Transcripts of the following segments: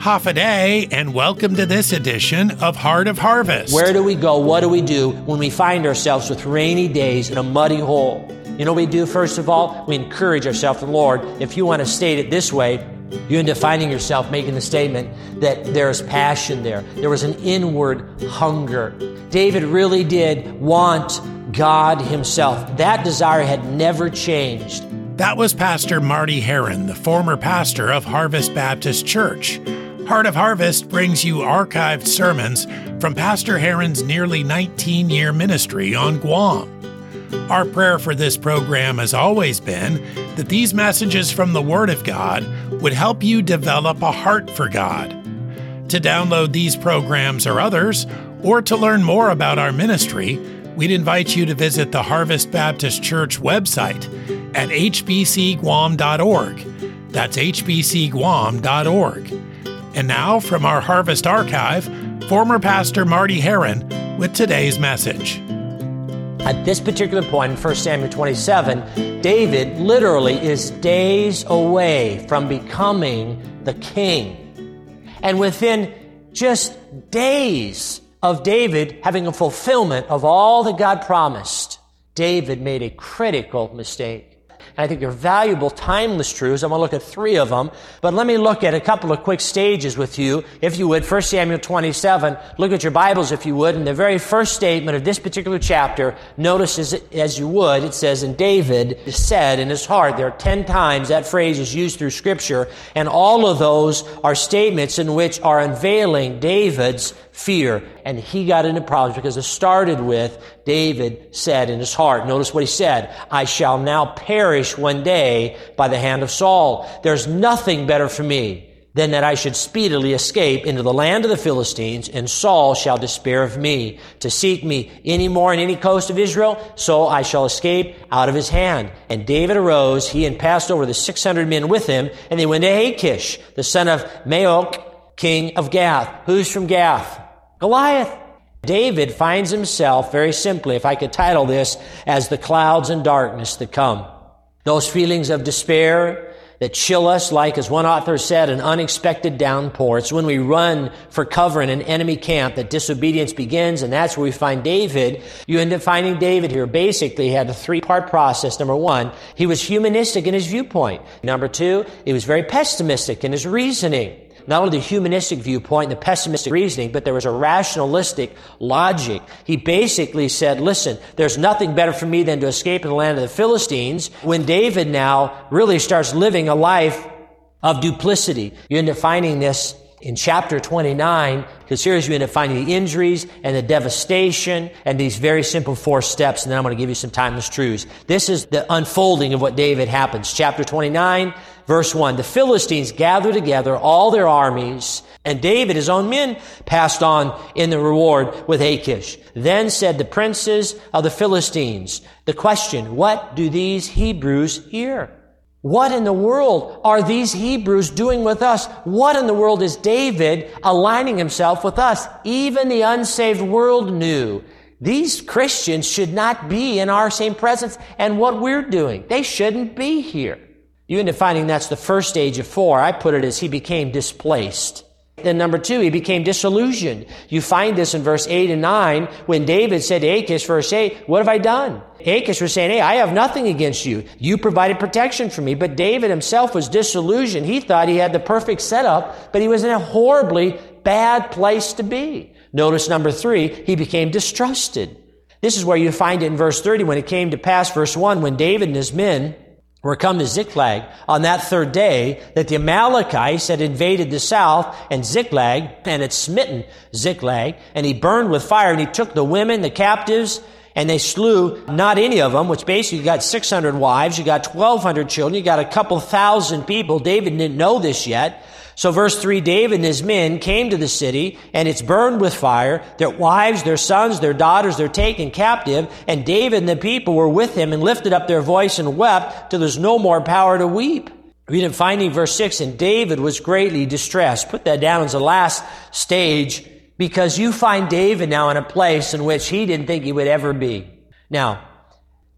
Hafa and welcome to this edition of Heart of Harvest. Where do we go? What do we do when we find ourselves with rainy days in a muddy hole? You know what we do, first of all? We encourage ourselves in the Lord. If you want to state it this way, you end up finding yourself making the statement that there is passion there. There was an inward hunger. David really did want God himself. That desire had never changed. That was Pastor Marty Heron, the former pastor of Harvest Baptist Church. Heart of Harvest brings you archived sermons from Pastor Heron's nearly 19-year ministry on Guam. Our prayer for this program has always been that these messages from the Word of God would help you develop a heart for God. To download these programs or others, or to learn more about our ministry, we'd invite you to visit the Harvest Baptist Church website at hbcguam.org. That's hbcguam.org. And now, from our Harvest Archive, former Pastor Marty Heron with today's message. At this particular point in 1 Samuel 27, David literally is days away from becoming the king. And within just days of David having a fulfillment of all that God promised, David made a critical mistake. And I think they're valuable, timeless truths. I'm going to look at three of them. But let me look at a couple of quick stages with you, if you would. 1 Samuel 27, look at your Bibles, if you would. In the very first statement of this particular chapter, notice as you would, it says, "And David said in his heart." There are 10 times that phrase is used through Scripture. And all of those are statements in which are unveiling David's fear. And he got into problems because it started with David said in his heart. Notice what he said. "I shall now perish one day by the hand of Saul. There's nothing better for me than that I should speedily escape into the land of the Philistines, and Saul shall despair of me, to seek me any more in any coast of Israel, so I shall escape out of his hand." And David arose, he and passed over the 600 men with him, and they went to Achish, the son of Maok, king of Gath. Who's from Gath? Goliath. David finds himself, very simply, if I could title this, as the clouds and darkness that come. Those feelings of despair that chill us like, as one author said, an unexpected downpour. It's when we run for cover in an enemy camp that disobedience begins, and that's where we find David. You end up finding David here. Basically, he had a three-part process. Number one, he was humanistic in his viewpoint. Number two, he was very pessimistic in his reasoning. Not only the humanistic viewpoint and the pessimistic reasoning, but there was a rationalistic logic. He basically said, listen, there's nothing better for me than to escape in the land of the Philistines. When David now really starts living a life of duplicity, you end up finding this in chapter 29, because here you end up finding the injuries and the devastation and these very simple 4 steps, and then I'm going to give you some timeless truths. This is the unfolding of what David happens. Chapter 29, verse 1, "The Philistines gathered together all their armies, and David, his own men, passed on in the reward with Achish. Then said the princes of the Philistines," the question, what do these Hebrews hear? What in the world are these Hebrews doing with us? What in the world is David aligning himself with us? Even the unsaved world knew these Christians should not be in our same presence and what we're doing. They shouldn't be here. You end up finding that's the first stage of 4. I put it as he became displaced. Then number 2, he became disillusioned. You find this in verse 8 and 9 when David said to Achish, verse 8, "What have I done?" Achish was saying, "Hey, I have nothing against you. You provided protection for me." But David himself was disillusioned. He thought he had the perfect setup, but he was in a horribly bad place to be. Notice number 3, he became distrusted. This is where you find it in verse 30 when it came to pass, verse 1, when David and his men were come to Ziklag on that 3rd day, that the Amalekites had invaded the south and Ziklag, and had smitten Ziklag, and he burned with fire, and he took the women, the captives, and they slew not any of them, which basically you got 600 wives, you got 1,200 children, you got a couple thousand people. David didn't know this yet. So verse 3, David and his men came to the city, and it's burned with fire. Their wives, their sons, their daughters, they're taken captive. And David and the people were with him and lifted up their voice and wept till there's no more power to weep. Read in finding verse 6, and David was greatly distressed. Put that down as the last stage, because you find David now in a place in which he didn't think he would ever be. Now,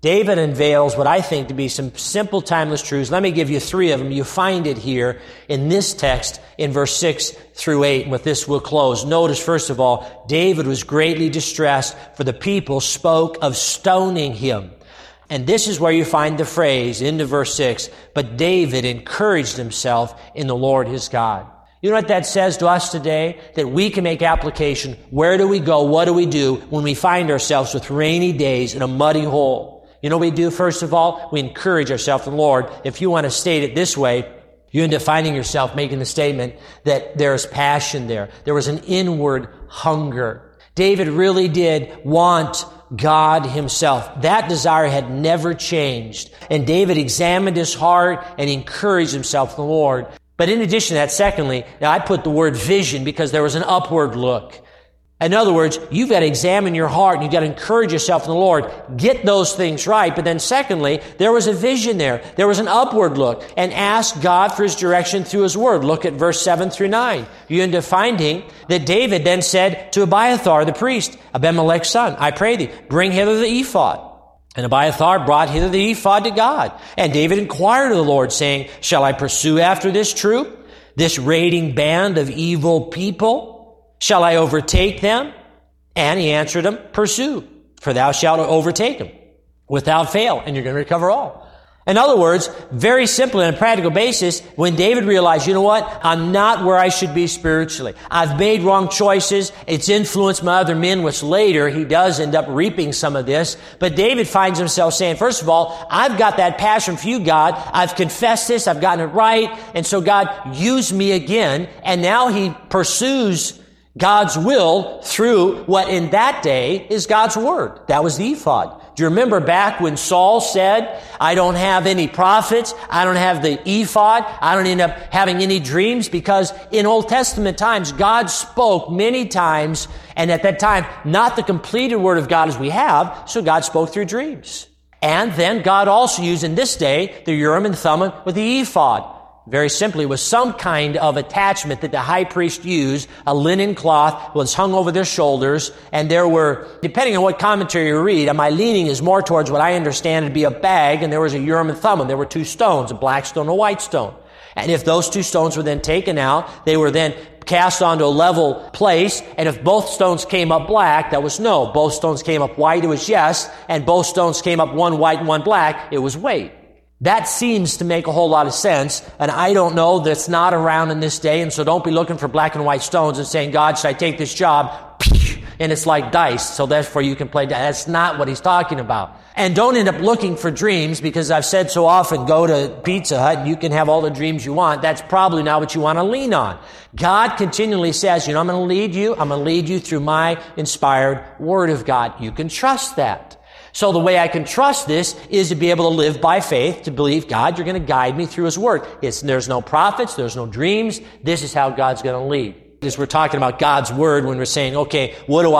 David unveils what I think to be some simple, timeless truths. Let me give you 3 of them. You find it here in this text in verse 6 through 8. And with this, we'll close. Notice, first of all, David was greatly distressed, for the people spoke of stoning him. And this is where you find the phrase into verse 6, but David encouraged himself in the Lord his God. You know what that says to us today? That we can make application. Where do we go? What do we do when we find ourselves with rainy days in a muddy hole? You know what we do, first of all? We encourage ourselves in the Lord. If you want to state it this way, you end up finding yourself making the statement that there's passion there. There was an inward hunger. David really did want God himself. That desire had never changed. And David examined his heart and encouraged himself in the Lord. But in addition to that, secondly, now I put the word vision because there was an upward look. In other words, you've got to examine your heart and you've got to encourage yourself in the Lord. Get those things right. But then secondly, there was a vision there. There was an upward look, and ask God for his direction through his word. Look at verse 7 through 9. You end up finding that David then said to Abiathar the priest, Abimelech's son, I pray thee, bring hither the ephod. And Abiathar brought hither the ephod to God. And David inquired of the Lord, saying, shall I pursue after this troop, this raiding band of evil people? Shall I overtake them? And he answered him, pursue, for thou shalt overtake them without fail, and you're going to recover all. In other words, very simply on a practical basis, when David realized, you know what? I'm not where I should be spiritually. I've made wrong choices. It's influenced my other men, which later he does end up reaping some of this. But David finds himself saying, first of all, I've got that passion for you, God. I've confessed this. I've gotten it right. And so God, use me again. And now he pursues God's will through what in that day is God's word. That was the ephod. Do you remember back when Saul said, I don't have any prophets, I don't have the ephod, I don't end up having any dreams? Because in Old Testament times, God spoke many times, and at that time, not the completed word of God as we have, so God spoke through dreams. And then God also used in this day the Urim and Thummim with the ephod. Very simply, was some kind of attachment that the high priest used. A linen cloth was hung over their shoulders, and there were, depending on what commentary you read, and my leaning is more towards what I understand to be a bag, and there was a Urim and Thummim. There were 2 stones, a black stone and a white stone. And if those 2 stones were then taken out, they were then cast onto a level place, and if both stones came up black, that was no. Both stones came up white, it was yes, and both stones came up one white and one black, it was wait. That seems to make a whole lot of sense, and I don't know, that's not around in this day, and so don't be looking for black and white stones and saying, God, should I take this job? And it's like dice, so therefore you can play dice. That's not what he's talking about. And don't end up looking for dreams, because I've said so often, go to Pizza Hut and you can have all the dreams you want. That's probably not what you want to lean on. God continually says, I'm going to lead you. I'm going to lead you through my inspired word of God. You can trust that. So the way I can trust this is to be able to live by faith, to believe, God, you're going to guide me through his word. There's no prophets, there's no dreams. This is how God's going to lead. As we're talking about God's word, when we're saying, okay, what do?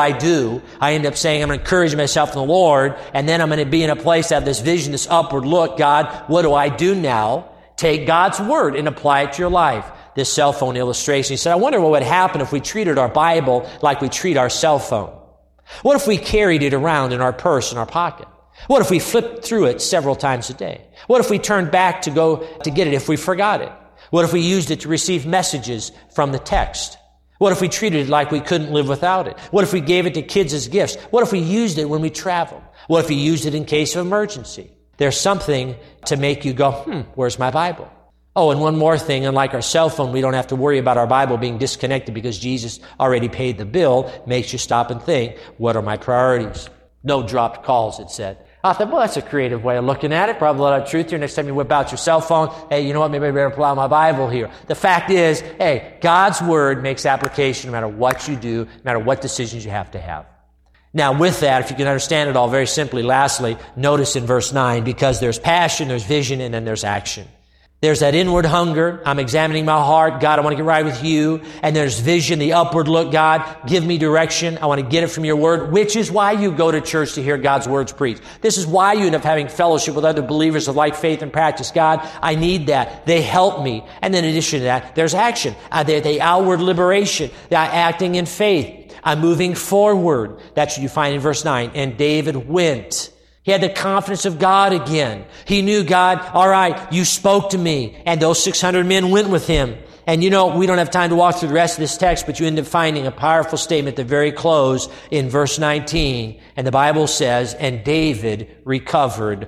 I end up saying, I'm going to encourage myself in the Lord, and then I'm going to be in a place to have this vision, this upward look. God, what do I do now? Take God's word and apply it to your life. This cell phone illustration, he said, I wonder what would happen if we treated our Bible like we treat our cell phone. What if we carried it around in our purse, in our pocket? What if we flipped through it several times a day? What if we turned back to go to get it if we forgot it? What if we used it to receive messages from the text? What if we treated it like we couldn't live without it? What if we gave it to kids as gifts? What if we used it when we traveled? What if we used it in case of emergency? There's something to make you go, where's my Bible? Oh, and one more thing, unlike our cell phone, we don't have to worry about our Bible being disconnected because Jesus already paid the bill. Makes you stop and think, what are my priorities? No dropped calls, it said. I thought, well, that's a creative way of looking at it. Probably a lot of truth here. Next time you whip out your cell phone, hey, you know what? Maybe I better pull out my Bible here. The fact is, hey, God's word makes application no matter what you do, no matter what decisions you have to have. Now, with that, if you can understand it all very simply, lastly, notice in verse 9, because there's passion, there's vision, and then there's action. There's that inward hunger. I'm examining my heart. God, I want to get right with you. And there's vision, the upward look. God, give me direction. I want to get it from your word, which is why you go to church to hear God's words preached. This is why you end up having fellowship with other believers of like faith and practice. God, I need that. They help me. And then in addition to that, there's action. The outward liberation, the acting in faith. I'm moving forward. That's what you find in verse 9. And David went. He had the confidence of God again. He knew God, all right, you spoke to me. And those 600 men went with him. And we don't have time to walk through the rest of this text, but you end up finding a powerful statement at the very close in verse 19. And the Bible says, and David recovered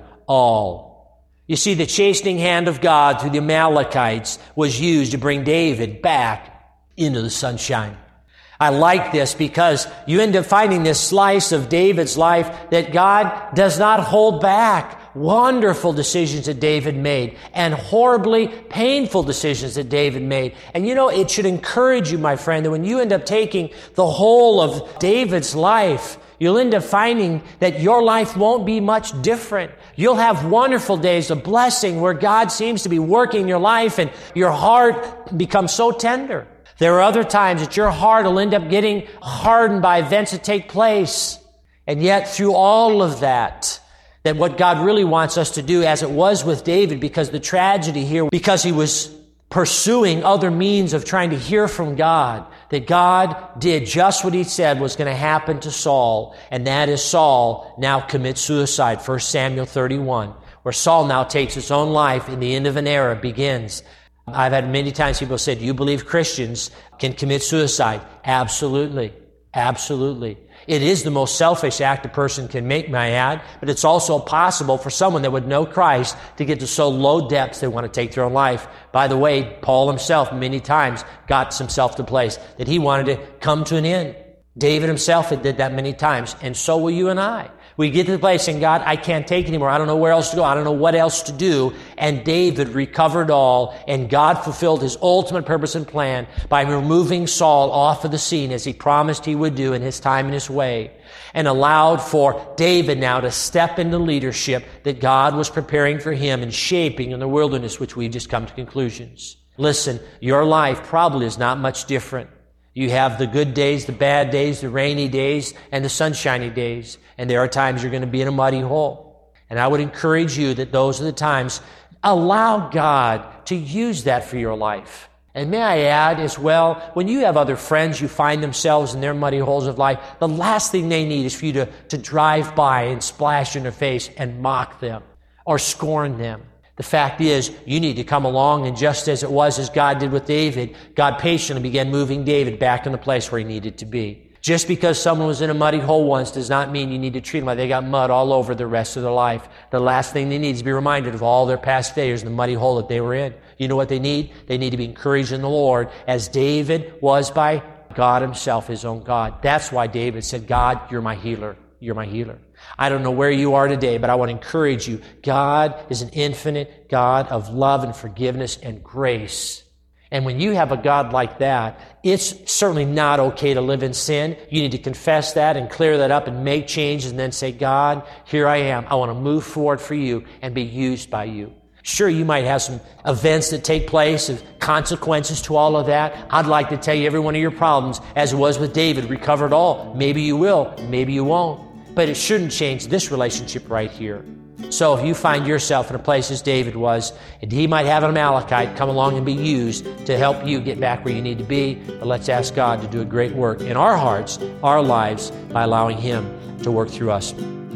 all. You see, the chastening hand of God through the Amalekites was used to bring David back into the sunshine. I like this because you end up finding this slice of David's life that God does not hold back. Wonderful decisions that David made and horribly painful decisions that David made. And it should encourage you, my friend, that when you end up taking the whole of David's life, you'll end up finding that your life won't be much different. You'll have wonderful days of blessing where God seems to be working in your life and your heart becomes so tender. There are other times that your heart will end up getting hardened by events that take place. And yet through all of that what God really wants us to do, as it was with David, because the tragedy here, because he was pursuing other means of trying to hear from God, that God did just what he said was going to happen to Saul, and that is Saul now commits suicide. 1 Samuel 31, where Saul now takes his own life and the end of an era begins. I've had many times people say, do you believe Christians can commit suicide? Absolutely. Absolutely. It is the most selfish act a person can make, may I add, but it's also possible for someone that would know Christ to get to so low depths they want to take their own life. By the way, Paul himself many times got himself to a place that he wanted to come to an end. David himself had did that many times, and so will you and I. We get to the place saying, God, I can't take it anymore. I don't know where else to go. I don't know what else to do. And David recovered all, and God fulfilled his ultimate purpose and plan by removing Saul off of the scene as he promised he would do in his time and his way, and allowed for David now to step into leadership that God was preparing for him and shaping in the wilderness, which we've just come to conclusions. Listen, your life probably is not much different. You have the good days, the bad days, the rainy days, and the sunshiny days. And there are times you're going to be in a muddy hole. And I would encourage you that those are the times, allow God to use that for your life. And may I add as well, when you have other friends who find themselves in their muddy holes of life, the last thing they need is for you to drive by and splash in their face and mock them or scorn them. The fact is, you need to come along, and just as it was as God did with David, God patiently began moving David back in the place where he needed to be. Just because someone was in a muddy hole once does not mean you need to treat them like they got mud all over the rest of their life. The last thing they need is to be reminded of all their past failures and the muddy hole that they were in. You know what they need? They need to be encouraged in the Lord, as David was by God himself, his own God. That's why David said, God, you're my healer. You're my healer. I don't know where you are today, but I want to encourage you. God is an infinite God of love and forgiveness and grace. And when you have a God like that, it's certainly not okay to live in sin. You need to confess that and clear that up and make changes and then say, God, here I am. I want to move forward for you and be used by you. Sure, you might have some events that take place, of consequences to all of that. I'd like to tell you every one of your problems, as it was with David, recovered all. Maybe you will, maybe you won't. But it shouldn't change this relationship right here. So if you find yourself in a place as David was, and he might have an Amalekite come along and be used to help you get back where you need to be, but let's ask God to do a great work in our hearts, our lives, by allowing him to work through us.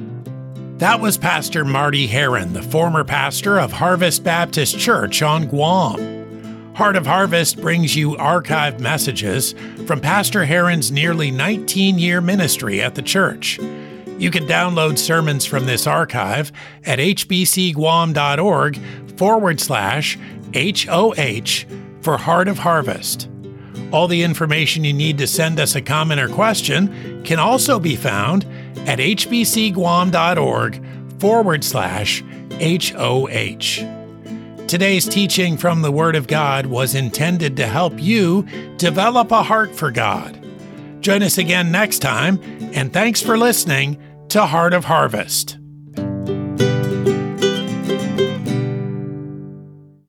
That was Pastor Marty Heron, the former pastor of Harvest Baptist Church on Guam. Heart of Harvest brings you archived messages from Pastor Heron's nearly 19-year ministry at the church. You can download sermons from this archive at hbcguam.org/HOH for Heart of Harvest. All the information you need to send us a comment or question can also be found at hbcguam.org/HOH. Today's teaching from the Word of God was intended to help you develop a heart for God. Join us again next time, and thanks for listening to Heart of Harvest.